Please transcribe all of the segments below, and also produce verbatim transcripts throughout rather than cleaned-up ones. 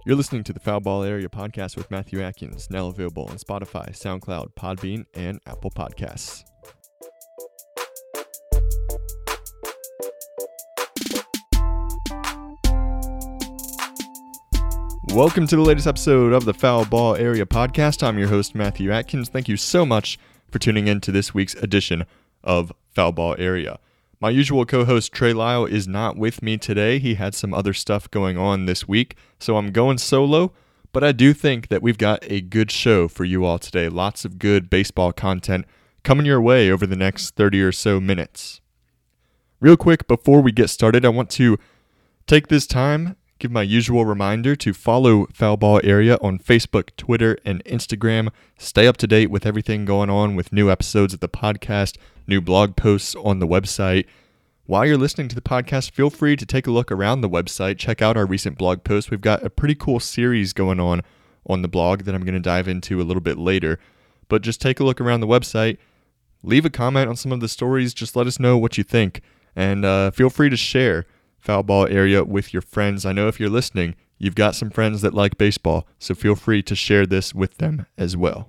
You're listening to the Foul Ball Area podcast with Matthew Atkins, now available on Spotify, SoundCloud, Podbean, and Apple Podcasts. Welcome to the latest episode of the Foul Ball Area podcast. I'm your host, Matthew Atkins. Thank you so much for tuning in to this week's edition of Foul Ball Area. My usual co-host Trey Lyle is not with me today. He had some other stuff going on this week, so I'm going solo, but I do think that we've got a good show for you all today. Lots of good baseball content coming your way over the next thirty or so minutes. Real quick, before we get started, I want to take this time, give my usual reminder to follow Foul Ball Area on Facebook, Twitter, and Instagram. Stay up to date with everything going on with new episodes of the podcast, new blog posts on the website. While you're listening to the podcast, feel free to take a look around the website. Check out our recent blog posts. We've got a pretty cool series going on on the blog that I'm going to dive into a little bit later. But just take a look around the website. Leave a comment on some of the stories. Just let us know what you think. And uh, feel free to share Foul Ball Area with your friends. I know if you're listening, you've got some friends that like baseball, so feel free to share this with them as well.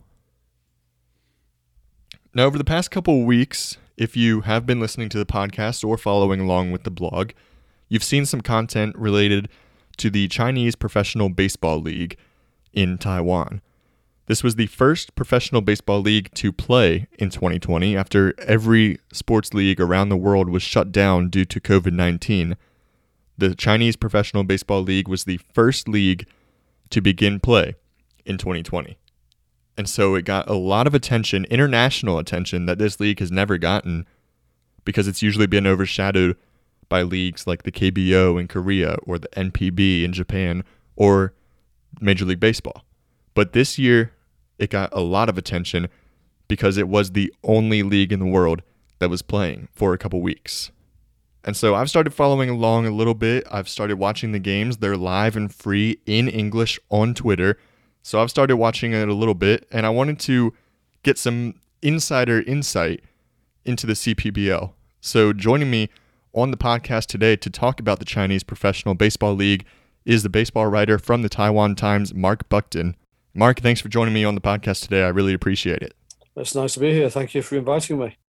Now, over the past couple of weeks, if you have been listening to the podcast or following along with the blog, you've seen some content related to the Chinese Professional Baseball League in Taiwan. This was the first professional baseball league to play in twenty twenty after every sports league around the world was shut down due to covid nineteen. The Chinese Professional Baseball League was the first league to begin play in twenty twenty. And so it got a lot of attention, international attention, that this league has never gotten because it's usually been overshadowed by leagues like the K B O in Korea or the N P B in Japan or Major League Baseball. But this year, it got a lot of attention because it was the only league in the world that was playing for a couple weeks. And so I've started following along a little bit. I've started watching the games. They're live and free in English on Twitter. So I've started watching it a little bit, and I wanted to get some insider insight into the C P B L. So joining me on the podcast today to talk about the Chinese Professional Baseball League is the baseball writer from the Taiwan Times, Mark Buckton. Mark, thanks for joining me on the podcast today. I really appreciate it. It's nice to be here. Thank you for inviting me.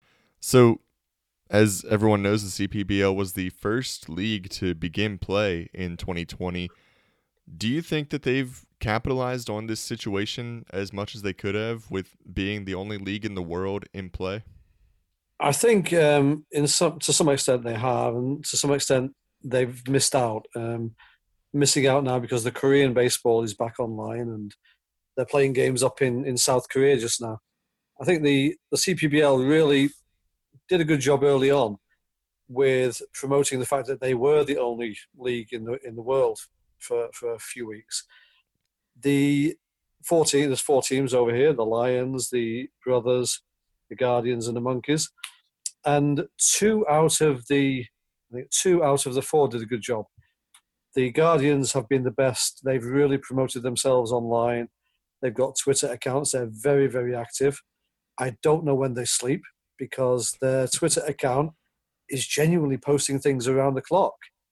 So, as everyone knows, the C P B L was the first league to begin play in twenty twenty. Do you think that they've capitalized on this situation as much as they could have with being the only league in the world in play? I think um, in some to some extent they have, and to some extent they've missed out. Um, missing out now because the Korean baseball is back online and they're playing games up in, in South Korea just now. I think the, the C P B L really did a good job early on with promoting the fact that they were the only league in the in the world for, for a few weeks. The four teams, there's four teams over here, the Lions, the Brothers, the Guardians, and the Monkeys. And two out of the I think two out of the four did a good job. The Guardians have been the best. They've really promoted themselves online. They've got Twitter accounts. They're very, very active. I don't know when they sleep because their Twitter account is genuinely posting things around the clock.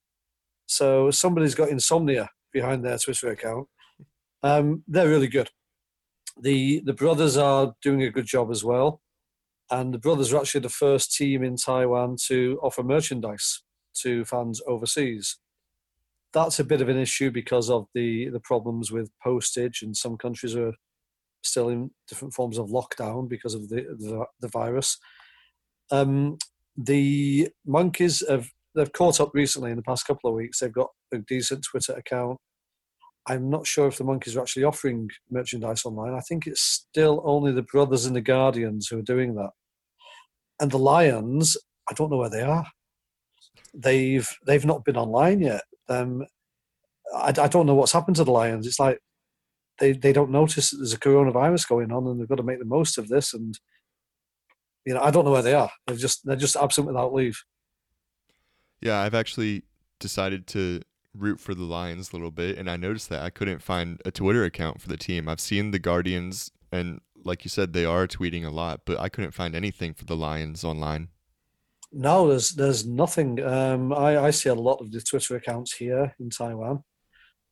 So somebody's got insomnia behind their Twitter account. Um, they're really good. The the Brothers are doing a good job as well. And the Brothers are actually the first team in Taiwan to offer merchandise to fans overseas. That's a bit of an issue because of the, the problems with postage, and some countries are still in different forms of lockdown because of the the, the virus. Um, the Monkeys have they've caught up recently in the past couple of weeks. They've got a decent Twitter account. I'm not sure if the Monkeys are actually offering merchandise online. I think it's still only the Brothers and the Guardians who are doing that. And the Lions, I don't know where they are. They've they've not been online yet. Um, I, I don't know what's happened to the Lions. It's like they, they don't notice that there's a coronavirus going on, and they've got to make the most of this. And you know, I don't know where they are. They're just they're just absent without leave. Yeah, I've actually decided to root for the Lions a little bit, and I noticed that I couldn't find a Twitter account for the team. I've seen the Guardians, and like you said, they are tweeting a lot, but I couldn't find anything for the Lions online. No, there's there's nothing. Um, I, I see a lot of the Twitter accounts here in Taiwan.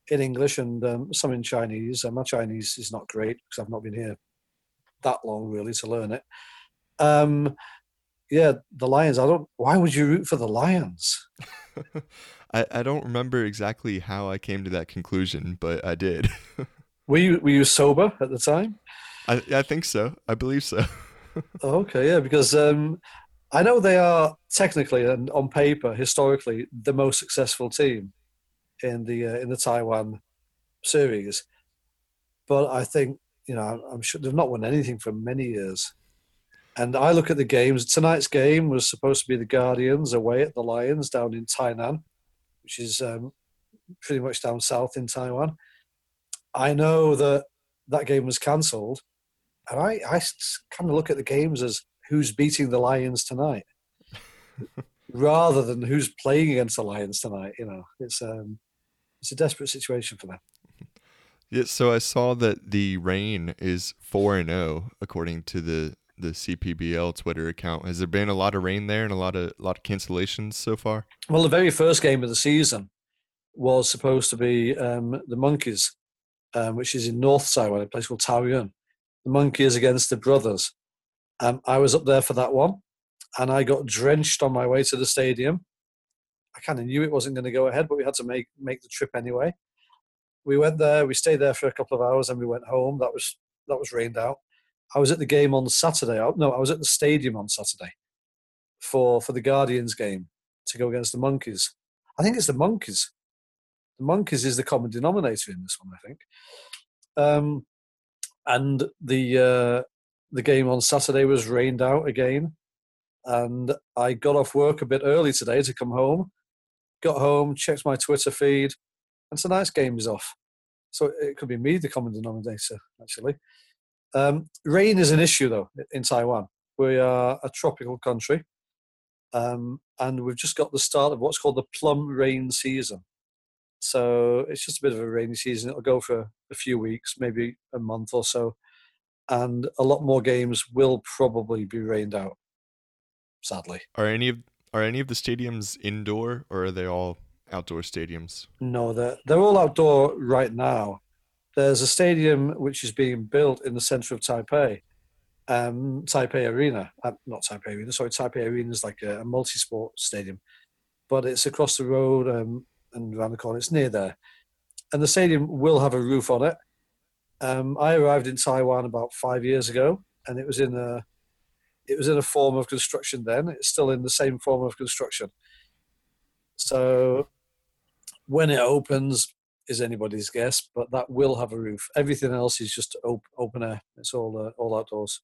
in English and um, some in Chinese. Uh, my Chinese is not great because I've not been here that long really to learn it. Um, yeah, the Lions. I don't. Why would you root for the Lions? I, I don't remember exactly how I came to that conclusion, but I did. Were you were you sober at the time? I, I think so. I believe so. Oh, okay, yeah, because um, I know they are technically and on paper, historically, the most successful team in the uh, in the Taiwan series. But I think you know I'm sure they've not won anything for many years. And I look at the games. Tonight's game was supposed to be the Guardians away at the Lions down in Tainan, which is um, pretty much down south in Taiwan. I know that that game was cancelled, and I, I kind of look at the games as who's beating the Lions tonight, rather than who's playing against the Lions tonight. You know, it's um, it's a desperate situation for them. Yeah, so I saw that the Reign is four and zero according to the the C P B L Twitter account. Has there been a lot of rain there and a lot of a lot of cancellations so far? Well, the very first game of the season was supposed to be um, the Monkeys, um, which is in North Taiwan, a place called Taoyuan. The Monkeys against the Brothers. Um, I was up there for that one, and I got drenched on my way to the stadium. I kind of knew it wasn't going to go ahead, but we had to make make the trip anyway. We went there. We stayed there for a couple of hours, and we went home. That was that was rained out. I was at the game on Saturday. No, I was at the stadium on Saturday for for the Guardians game to go against the Monkeys. I think it's the Monkeys. The Monkeys is the common denominator in this one, I think. Um, and the uh, the game on Saturday was rained out again, and I got off work a bit early today to come home. Got home, checked my Twitter feed, and tonight's game is off. So it could be me, the common denominator, actually. Um, rain is an issue, though, in Taiwan. We are a tropical country, um, and we've just got the start of what's called the plum rain season. So it's just a bit of a rainy season. It'll go for a few weeks, maybe a month or so, and a lot more games will probably be rained out, sadly. Are any of are any of the stadiums indoor or are they all outdoor stadiums? No, they're, they're all outdoor right now. There's a stadium which is being built in the center of Taipei, um, Taipei Arena. Uh, not Taipei Arena, sorry, Taipei Arena is like a, a multi-sport stadium. But it's across the road um, and around the corner. It's near there. And the stadium will have a roof on it. Um, I arrived in Taiwan about five years ago, and it was in a it was in a form of construction then. It's still in the same form of construction. So when it opens is anybody's guess, but that will have a roof. Everything else is just op- open air. It's all uh, all outdoors.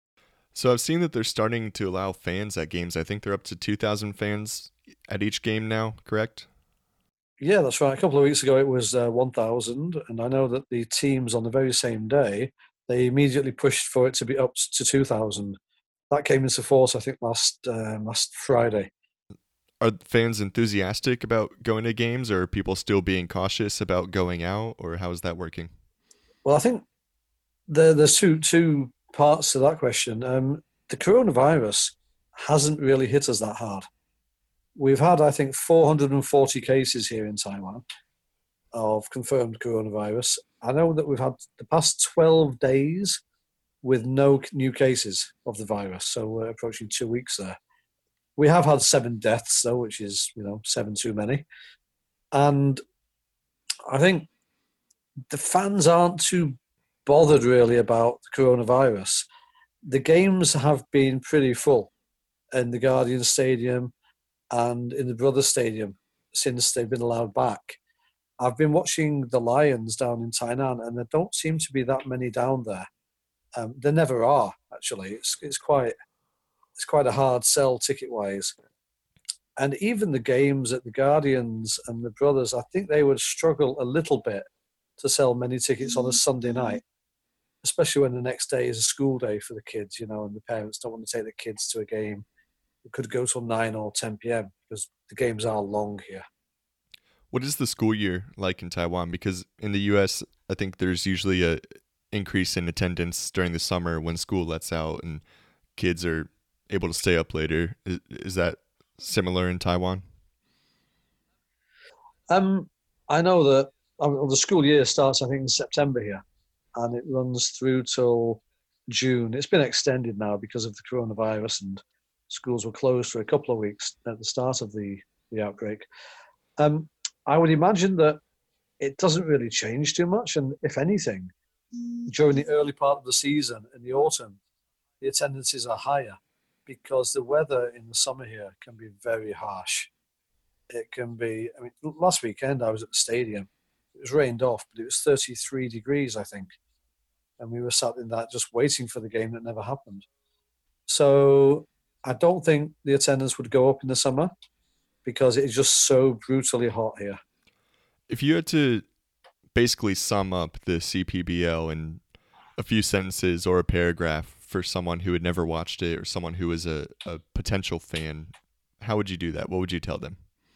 So I've seen that they're starting to allow fans at games. I think they're up to two thousand fans at each game now, correct? Yeah, that's right. A couple of weeks ago it was uh, one thousand, and I know that the teams on the very same day, they immediately pushed for it to be up to two thousand. That came into force, I think, last uh, last Friday. Are fans enthusiastic about going to games, or are people still being cautious about going out, or how is that working? Well, I think there, there's two two parts to that question. Um, the coronavirus hasn't really hit us that hard. We've had, I think, four hundred forty cases here in Taiwan of confirmed coronavirus. I know that we've had the past twelve days with no new cases of the virus, so we're approaching two weeks there. We have had seven deaths, though, which is, you know, seven too many. And I think the fans aren't too bothered, really, about the coronavirus. The games have been pretty full in the Guardian Stadium and in the Brothers Stadium since they've been allowed back. I've been watching the Lions down in Tainan, and there don't seem to be that many down there. Um, there never are, actually. It's it's quite it's quite a hard sell ticket-wise. And even the games at the Guardians and the Brothers, I think they would struggle a little bit to sell many tickets on a Sunday night, especially when the next day is a school day for the kids, you know, and the parents don't want to take the kids to a game. It could go till nine or ten p.m. because the games are long here. What is the school year like in Taiwan? Because in the U S, I think there's usually a increase in attendance during the summer when school lets out and kids are able to stay up later. Is, is that similar in Taiwan? Um, I know that I mean, well, the school year starts, I think, in September here, and it runs through till June. It's been extended now because of the coronavirus, and schools were closed for a couple of weeks at the start of the, the outbreak. Um, I would imagine that it doesn't really change too much, and if anything, during the early part of the season in the autumn, the attendances are higher because the weather in the summer here can be very harsh. It can be, I mean, last weekend I was at the stadium. It was rained off, but it was thirty-three degrees, I think. And we were sat in that just waiting for the game that never happened. So I don't think the attendance would go up in the summer because it's just so brutally hot here. If you had to basically sum up the C P B L in a few sentences or a paragraph for someone who had never watched it or someone who was a, a potential fan, how would you do that? What would you tell them?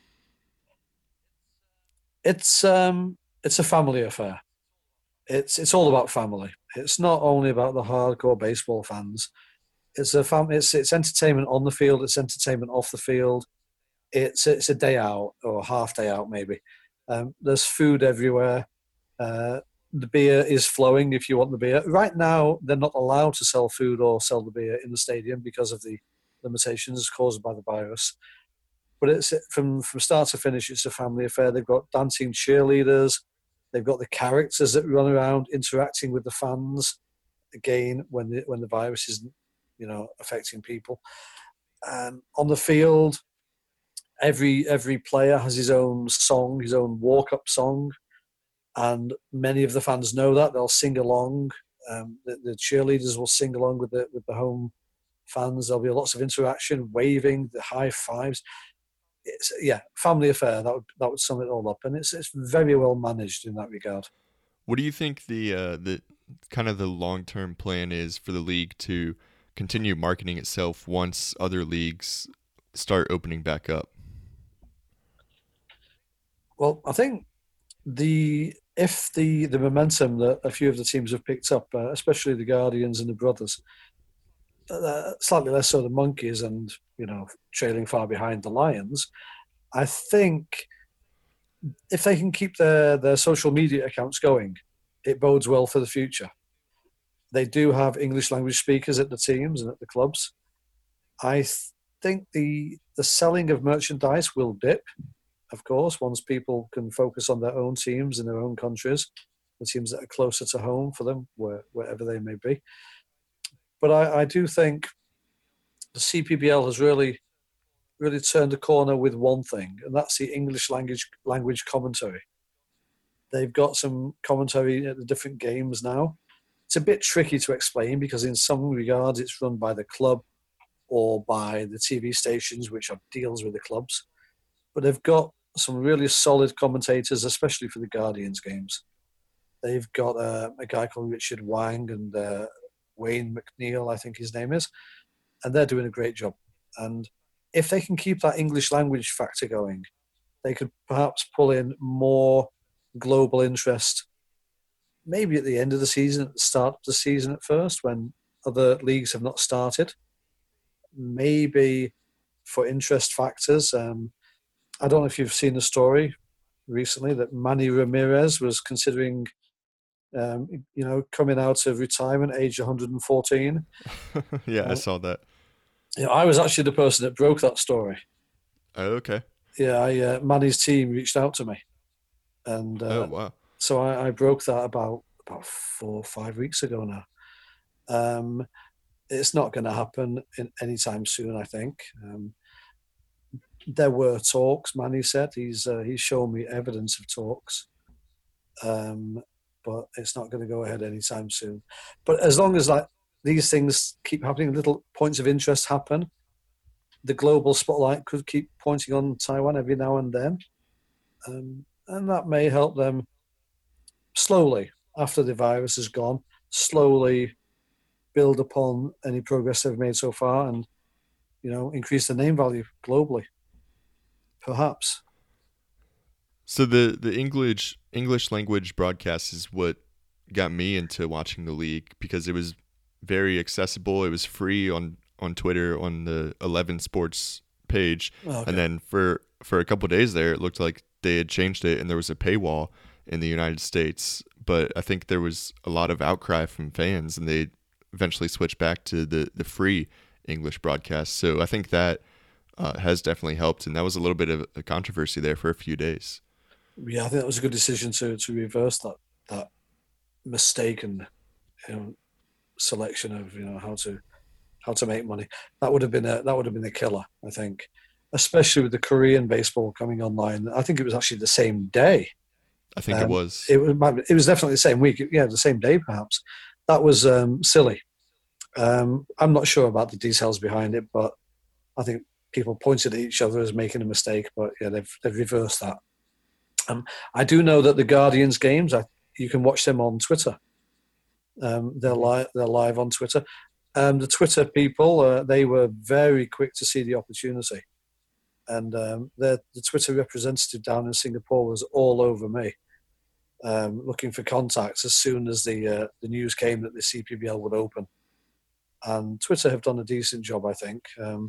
It's um, it's a family affair. It's it's all about family. It's not only about the hardcore baseball fans. It's a fam- It's it's entertainment on the field. It's entertainment off the field. It's it's a day out or a half day out maybe. Um, there's food everywhere. Uh, the beer is flowing if you want the beer. Right now, they're not allowed to sell food or sell the beer in the stadium because of the limitations caused by the virus. But it's from from start to finish, it's a family affair. They've got dancing cheerleaders. They've got the characters that run around interacting with the fans. Again, when the when the virus isn't, you know, affecting people. Um, on the field, every every player has his own song, his own walk-up song, and many of the fans know that. They'll sing along. Um, the, the cheerleaders will sing along with the with the home fans. There'll be lots of interaction, waving, the high fives. It's, yeah, family affair. That would that would sum it all up, and it's it's very well managed in that regard. What do you think the uh, the kind of the long term plan is for the league to continue marketing itself once other leagues start opening back up? Well, I think the if the the momentum that a few of the teams have picked up, uh, especially the Guardians and the Brothers, uh, slightly less so the Monkeys, and you know, trailing far behind the Lions. I think if they can keep their their social media accounts going, it bodes well for the future. They do have English language speakers at the teams and at the clubs. I th- think the the selling of merchandise will dip, of course, once people can focus on their own teams in their own countries, the teams that are closer to home for them, where, wherever they may be. But I, I do think the C P B L has really, really turned a corner with one thing, and that's the English language language commentary. They've got some commentary at the different games now. It's a bit tricky to explain because in some regards it's run by the club or by the T V stations, which are deals with the clubs. But they've got some really solid commentators, especially for the Guardians games. They've got uh, a guy called Richard Wang and uh, Wayne McNeil, I think his name is, and they're doing a great job. And if they can keep that English language factor going, they could perhaps pull in more global interest, maybe at the end of the season, at the start of the season at first, when other leagues have not started. Maybe for interest factors. Um, I don't know if you've seen the story recently that Manny Ramirez was considering, um, you know, coming out of retirement, age one hundred fourteen. yeah, uh, I saw that. Yeah, I was actually the person that broke that story. Oh, okay. Yeah, I, uh, Manny's team reached out to me, and uh, oh, wow. So I, I broke that about about four or five weeks ago now. Um, it's not going to happen in anytime soon, I think. Um, there were talks. Manny said he's uh, he's shown me evidence of talks, um, but it's not going to go ahead anytime soon. But as long as like these things keep happening, little points of interest happen, the global spotlight could keep pointing on Taiwan every now and then, um, and that may help them slowly, after the virus is gone, slowly build upon any progress they've made so far, and you know, increase the name value globally. Perhaps. So the the English English language broadcast is what got me into watching the league because it was very accessible. It was free on, on Twitter on the Eleven Sports page, okay. And then for for a couple of days there, it looked like they had changed it and there was a paywall. in the United States. But I think there was a lot of outcry from fans, and they eventually switched back to the, the free English broadcast. So I think that uh, has definitely helped, and that was a little bit of a controversy there for a few days. Yeah, I think that was a good decision to to reverse that that mistaken, you know, selection of, you know, how to how to make money. That would have been a that would have been a killer, I think, especially with the Korean baseball coming online. I think it was actually the same day. I think um, it was. It was it was definitely the same week. Yeah, the same day perhaps. That was um, silly. Um, I'm not sure about the details behind it, but I think people pointed at each other as making a mistake. But yeah, they've they've reversed that. Um, I do know that the Guardians games, I, you can watch them on Twitter. Um, they're live. They're live on Twitter. Um, the Twitter people, uh, they were very quick to see the opportunity, and um, the Twitter representative down in Singapore was all over me, um, looking for contacts as soon as the uh, the news came that the C P B L would open. And Twitter have done a decent job, I think. Um,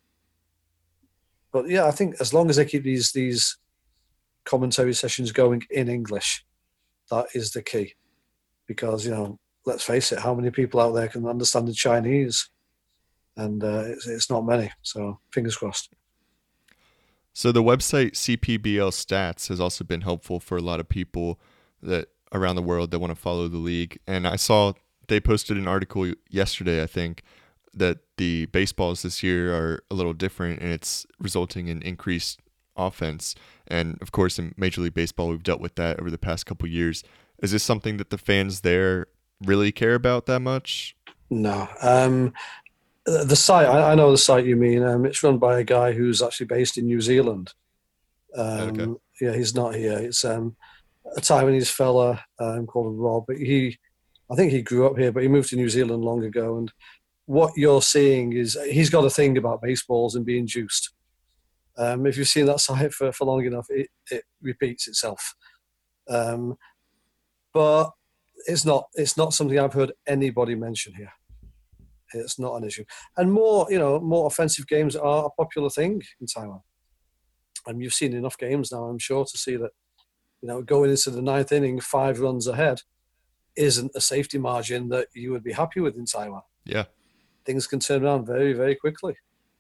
but yeah, I think as long as they keep these these commentary sessions going in English, that is the key. Because, you know, let's face it, how many people out there can understand the Chinese? And uh, it's, it's not many. So fingers crossed. So the website C P B L Stats has also been helpful for a lot of people that around the world that want to follow the league. And I saw they posted an article yesterday, I think, that the baseballs this year are a little different, and it's resulting in increased offense. And of course, in Major League Baseball, we've dealt with that over the past couple of years. Is this something that the fans there really care about that much? No. Um, the site, I, I know the site you mean. Um, it's run by a guy who's actually based in New Zealand. Um, okay. Yeah, he's not here. It's um, a Taiwanese fella um, called Rob. He, I think he grew up here, but he moved to New Zealand long ago. And what you're seeing is he's got a thing about baseballs and being juiced. Um, if you've seen that site for, for long enough, it, it repeats itself. Um, but it's not it's not something I've heard anybody mention here. It's not an issue. And more, you know, more offensive games are a popular thing in Taiwan. And you've seen enough games now, I'm sure, to see that, you know, going into the ninth inning, five runs ahead isn't a safety margin that you would be happy with in Taiwan. Yeah. Things can turn around very, very quickly.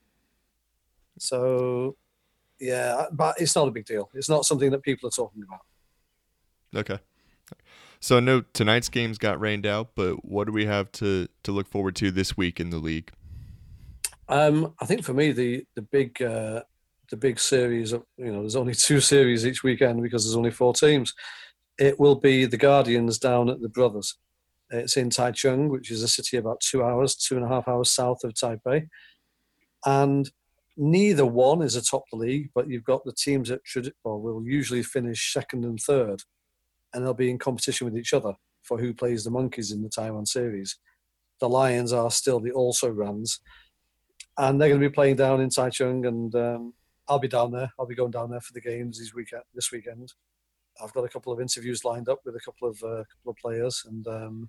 So, yeah, but it's not a big deal. It's not something that people are talking about. Okay. So I know tonight's games got rained out, but what do we have to, to look forward to this week in the league? Um, I think for me, the the big uh, the big series of, you know, there's only two series each weekend because there's only four teams. It will be the Guardians down at the Brothers. It's in Taichung, which is a city about two hours, two and a half hours south of Taipei. And neither one is atop the league, but you've got the teams that should, well, will usually finish second and third, and they'll be in competition with each other for who plays the Monkeys in the Taiwan series. The Lions are still the also-rans, and they're going to be playing down in Taichung, and um, I'll be down there. I'll be going down there for the games this weekend. This weekend, I've got a couple of interviews lined up with a couple of uh, couple of players, and um,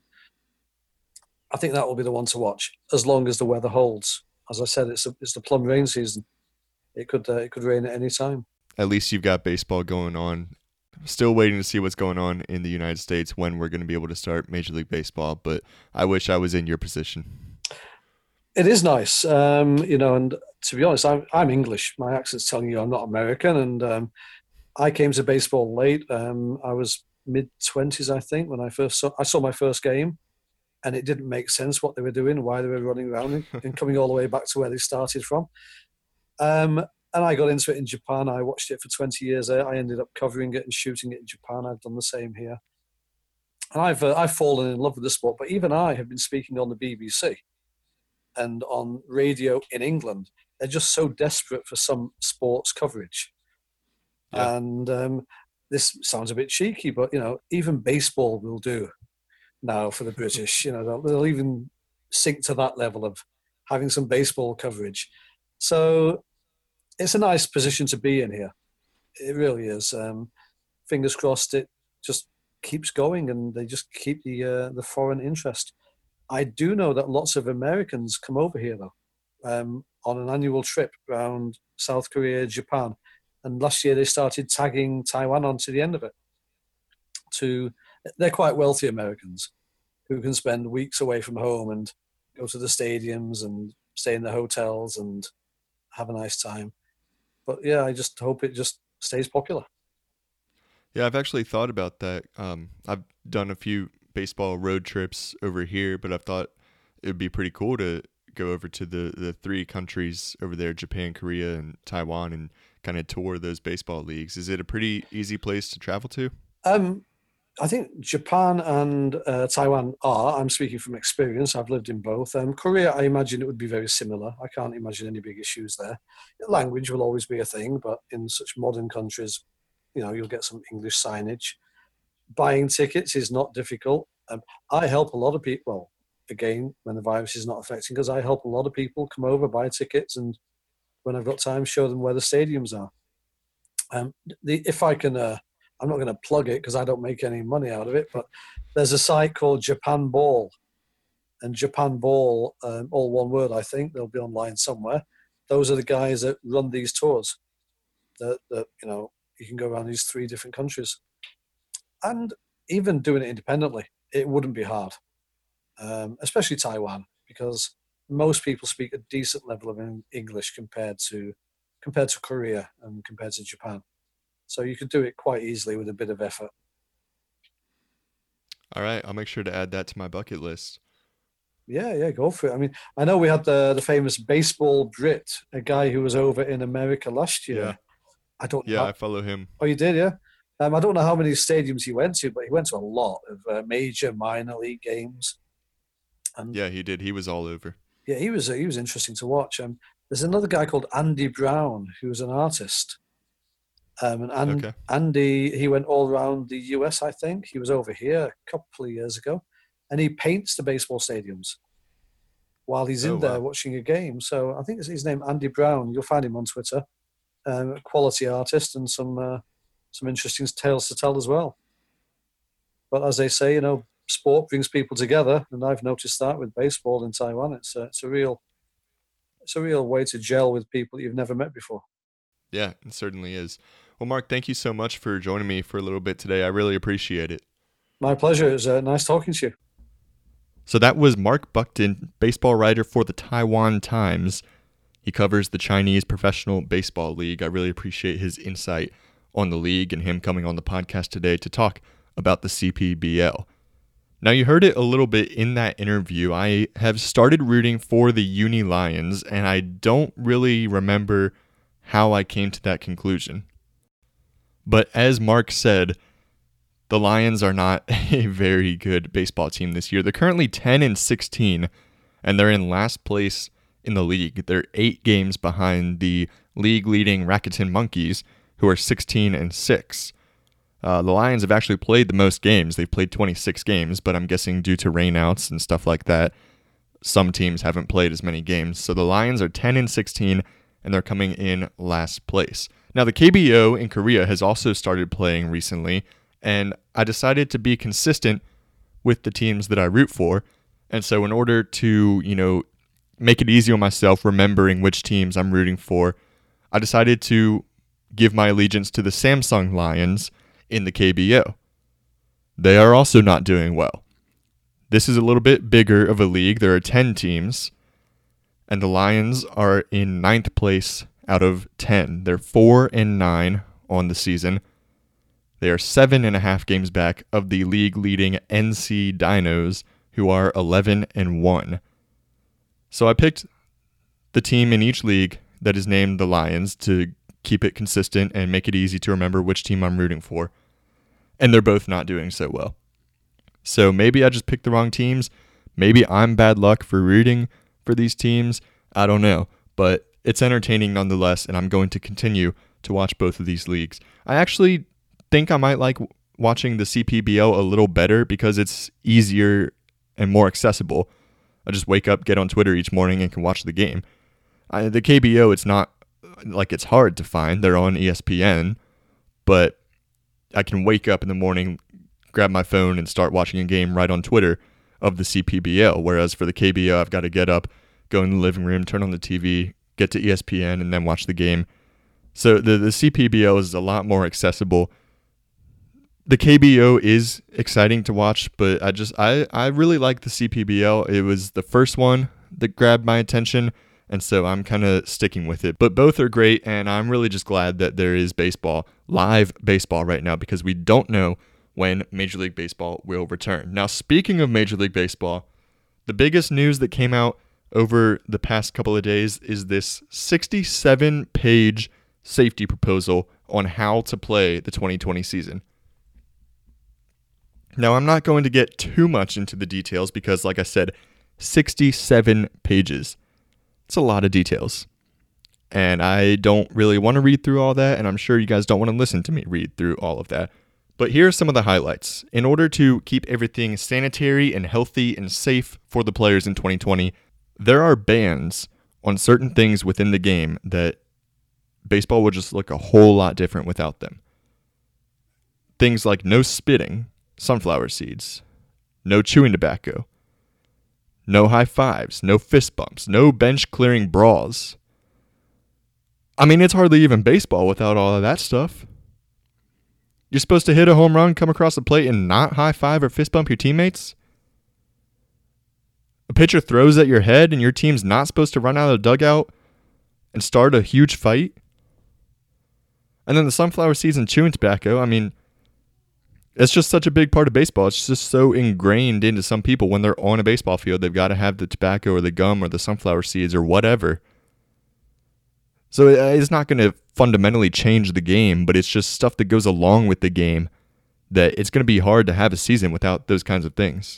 I think that will be the one to watch as long as the weather holds. As I said, it's a, it's the plum rain season. It could uh, it could rain at any time. At least you've got baseball going on. Still waiting to see what's going on in the United States, when we're going to be able to start Major League Baseball, but I wish I was in your position. It is nice, um, you know, and to be honest, I'm, I'm English. My accent's telling you I'm not American, and um, I came to baseball late. Um, I was mid-twenties, I think, when I first saw, I saw my first game, and it didn't make sense what they were doing, why they were running around and, and coming all the way back to where they started from. Um, And I got into it in Japan. I watched it for twenty years. I ended up covering it and shooting it in Japan. I've done the same here. And I've uh, I've fallen in love with the sport. But even I have been speaking on the B B C and on radio in England. They're just so desperate for some sports coverage. Yeah. And um, this sounds a bit cheeky, but, you know, even baseball will do now for the British. You know, they'll, they'll even sink to that level of having some baseball coverage. So it's a nice position to be in here. It really is. Um, fingers crossed it just keeps going and they just keep the uh, the foreign interest. I do know that lots of Americans come over here, though, um, on an annual trip around South Korea, Japan. And last year they started tagging Taiwan onto the end of it. too. They're quite wealthy Americans who can spend weeks away from home and go to the stadiums and stay in the hotels and have a nice time. But yeah, I just hope it just stays popular. Yeah, I've actually thought about that. Um, I've done a few baseball road trips over here, but I've thought it would be pretty cool to go over to the, the three countries over there, Japan, Korea, and Taiwan, and kind of tour those baseball leagues. Is it a pretty easy place to travel to? Um, I think Japan and uh, Taiwan are. I'm speaking from experience. I've lived in both. Um, Korea, I imagine it would be very similar. I can't imagine any big issues there. Language will always be a thing, but in such modern countries, you know, you'll get some English signage. Buying tickets is not difficult. Um, I help a lot of people. Well, again, when the virus is not affecting us, I help a lot of people come over, buy tickets, and when I've got time, show them where the stadiums are. Um, the, if I can. Uh, I'm not going to plug it because I don't make any money out of it, but there's a site called Japan Ball. And Japan Ball, um, all one word, I think, they'll be online somewhere. Those are the guys that run these tours. That, that you know, you can go around these three different countries. And even doing it independently, it wouldn't be hard, um, especially Taiwan, because most people speak a decent level of English compared to compared to Korea and compared to Japan. So you could do it quite easily with a bit of effort. All right, I'll make sure to add that to my bucket list. Yeah, yeah, go for it. I mean, I know we had the the famous baseball Brit, a guy who was over in America last year. Yeah, I don't. yeah, know. I follow him. Oh, you did, yeah. Um, I don't know how many stadiums he went to, but he went to a lot of uh, major minor league games. And yeah, he did. He was all over. Yeah, he was. Uh, he was interesting to watch. Um, there's another guy called Andy Brown who was an artist. Um, and and okay. Andy, he went all around the U S, I think. He was over here a couple of years ago. And he paints the baseball stadiums while he's oh, in there wow. watching a game. So I think it's his name, Andy Brown. You'll find him on Twitter. Um, a quality artist and some uh, some interesting tales to tell as well. But as they say, you know, sport brings people together. And I've noticed that with baseball in Taiwan. It's a, it's a real it's a real way to gel with people that you've never met before. Yeah, it certainly is. Well, Mark, thank you so much for joining me for a little bit today. I really appreciate it. My pleasure. It was uh, nice talking to you. So that was Mark Buckton, baseball writer for the Taiwan Times. He covers the Chinese Professional Baseball League. I really appreciate his insight on the league and him coming on the podcast today to talk about the C P B L. Now, you heard it a little bit in that interview. I have started rooting for the Uni Lions, and I don't really remember how I came to that conclusion. But as Mark said, the Lions are not a very good baseball team this year. They're currently ten and sixteen, and they're in last place in the league. They're eight games behind the league-leading Rakuten Monkeys, who are sixteen and six. Uh, the Lions have actually played the most games. They've played twenty-six games, but I'm guessing due to rainouts and stuff like that, some teams haven't played as many games. So the Lions are ten and sixteen, and they're coming in last place. Now, the K B O in Korea has also started playing recently, and I decided to be consistent with the teams that I root for. And so in order to, you know, make it easy on myself remembering which teams I'm rooting for, I decided to give my allegiance to the Samsung Lions in the K B O. They are also not doing well. This is a little bit bigger of a league. There are ten teams, and the Lions are in ninth place out of ten. They're four and nine on the season. They are seven and a half games back of the league-leading N C Dinos, who are eleven and one. So I picked the team in each league that is named the Lions to keep it consistent and make it easy to remember which team I'm rooting for. And they're both not doing so well. So maybe I just picked the wrong teams. Maybe I'm bad luck for rooting for these teams. I don't know. But it's entertaining nonetheless, and I'm going to continue to watch both of these leagues. I actually think I might like watching the C P B L a little better because it's easier and more accessible. I just wake up, get on Twitter each morning, and can watch the game. I, the K B O, it's not like it's hard to find. They're on E S P N, but I can wake up in the morning, grab my phone, and start watching a game right on Twitter of the C P B L, whereas for the K B O, I've got to get up, go in the living room, turn on the T V, get to E S P N, and then watch the game. So the, the C P B L is a lot more accessible, The K B O is exciting to watch, but I just I, I really like the C P B L. It was the first one that grabbed my attention, and so I'm kind of sticking with it. But both are great, and I'm really just glad that there is baseball, live baseball right now, because we don't know when Major League Baseball will return. Now, speaking of Major League Baseball, the biggest news that came out over the past couple of days is this sixty-seven page safety proposal on how to play the twenty twenty season. Now, I'm not going to get too much into the details because, like I said, sixty-seven pages. It's a lot of details. And I don't really want to read through all that, and I'm sure you guys don't want to listen to me read through all of that. But here are some of the highlights. In order to keep everything sanitary and healthy and safe for the players in twenty twenty, there are bans on certain things within the game that baseball would just look a whole lot different without them. Things like no spitting sunflower seeds, no chewing tobacco, no high fives, no fist bumps, no bench clearing brawls. I mean, it's hardly even baseball without all of that stuff. You're supposed to hit a home run, come across the plate, and not high five or fist bump your teammates? A pitcher throws at your head and your team's not supposed to run out of the dugout and start a huge fight? And then the sunflower seeds and chewing tobacco, I mean, it's just such a big part of baseball. It's just so ingrained into some people. When they're on a baseball field, they've got to have the tobacco or the gum or the sunflower seeds or whatever. So it's not going to fundamentally change the game, but it's just stuff that goes along with the game that it's going to be hard to have a season without those kinds of things.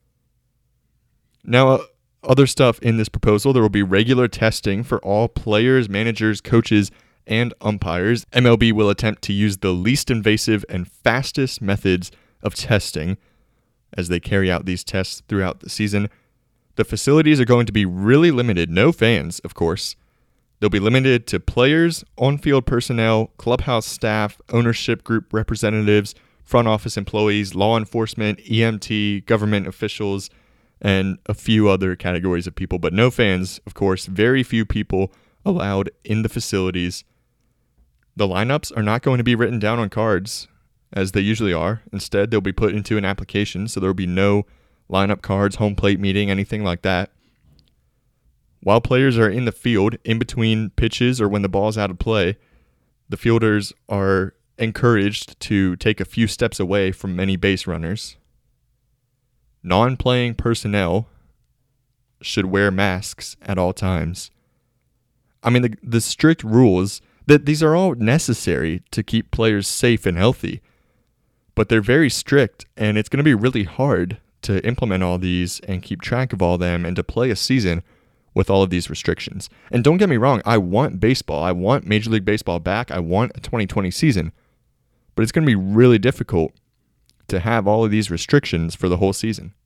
Now, uh, other stuff in this proposal, there will be regular testing for all players, managers, coaches, and umpires. M L B will attempt to use the least invasive and fastest methods of testing as they carry out these tests throughout the season. The facilities are going to be really limited. No fans, of course. They'll be limited to players, on-field personnel, clubhouse staff, ownership group representatives, front office employees, law enforcement, E M T, government officials, and a few other categories of people. But no fans, of course. Very few people allowed in the facilities. The lineups are not going to be written down on cards, as they usually are. Instead, they'll be put into an application, so there will be no lineup cards, home plate meeting, anything like that. While players are in the field, in between pitches or when the ball's out of play, the fielders are encouraged to take a few steps away from many base runners. Non-playing personnel should wear masks at all times. I mean, the, the strict rules, that these are all necessary to keep players safe and healthy, but they're very strict, and it's going to be really hard to implement all these and keep track of all them and to play a season with all of these restrictions. And don't get me wrong, I want baseball. I want Major League Baseball back. I want a twenty twenty season, but it's going to be really difficult to have all of these restrictions for the whole season.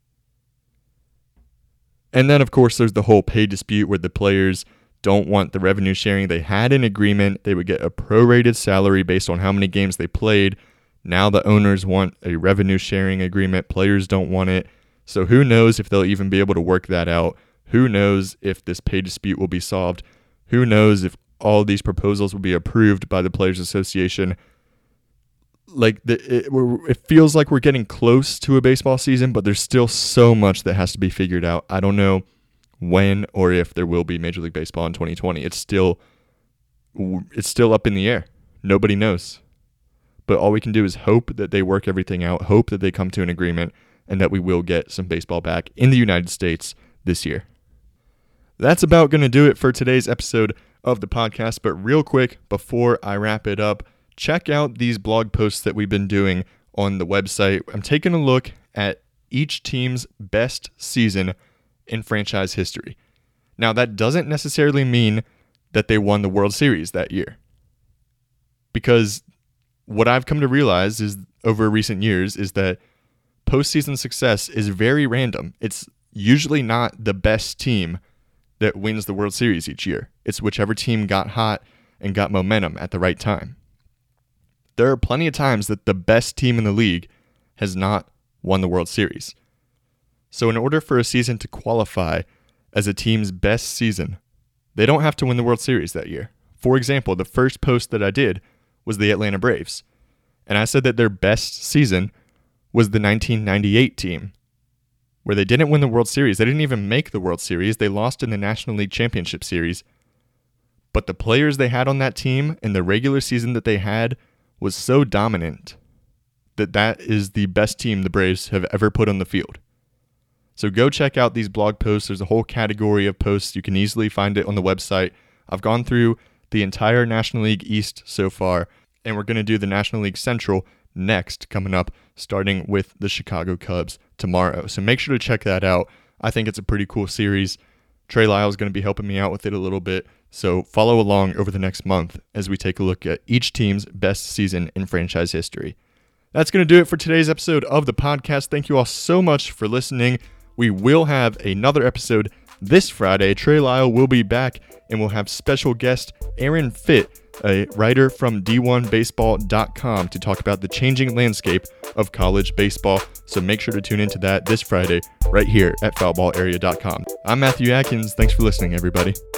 And then, of course, there's the whole pay dispute where the players don't want the revenue sharing. They had an agreement. They would get a prorated salary based on how many games they played. Now the owners want a revenue sharing agreement. Players don't want it. So who knows if they'll even be able to work that out? Who knows if this pay dispute will be solved? Who knows if all these proposals will be approved by the Players Association? Like the, it, we're, it feels like we're getting close to a baseball season, but there's still so much that has to be figured out. I don't know when or if there will be Major League Baseball in twenty twenty. It's still it's still up in the air. Nobody knows. But all we can do is hope that they work everything out, hope that they come to an agreement, and that we will get some baseball back in the United States this year. That's about going to do it for today's episode of the podcast. But real quick, before I wrap it up, check out these blog posts that we've been doing on the website. I'm taking a look at each team's best season in franchise history. Now, that doesn't necessarily mean that they won the World Series that year. Because what I've come to realize is over recent years is that postseason success is very random. It's usually not the best team that wins the World Series each year. It's whichever team got hot and got momentum at the right time. There are plenty of times that the best team in the league has not won the World Series. So in order for a season to qualify as a team's best season, they don't have to win the World Series that year. For example, the first post that I did was the Atlanta Braves. And I said that their best season was the nineteen ninety-eight team, where they didn't win the World Series. They didn't even make the World Series. They lost in the National League Championship Series. But the players they had on that team and the regular season that they had was so dominant that that is the best team the Braves have ever put on the field. So go check out these blog posts. There's a whole category of posts. You can easily find it on the website. I've gone through the entire National League East so far, and we're going to do the National League Central next, coming up, starting with the Chicago Cubs tomorrow. So make sure to check that out. I think it's a pretty cool series. Trey Lyle is going to be helping me out with it a little bit. So follow along over the next month as we take a look at each team's best season in franchise history. That's going to do it for today's episode of the podcast. Thank you all so much for listening. We will have another episode this Friday. Trey Lyle will be back, and we'll have special guest Aaron Fitt, a writer from D one baseball dot com, to talk about the changing landscape of college baseball. So make sure to tune into that this Friday right here at foul ball area dot com. I'm Matthew Atkins. Thanks for listening, everybody.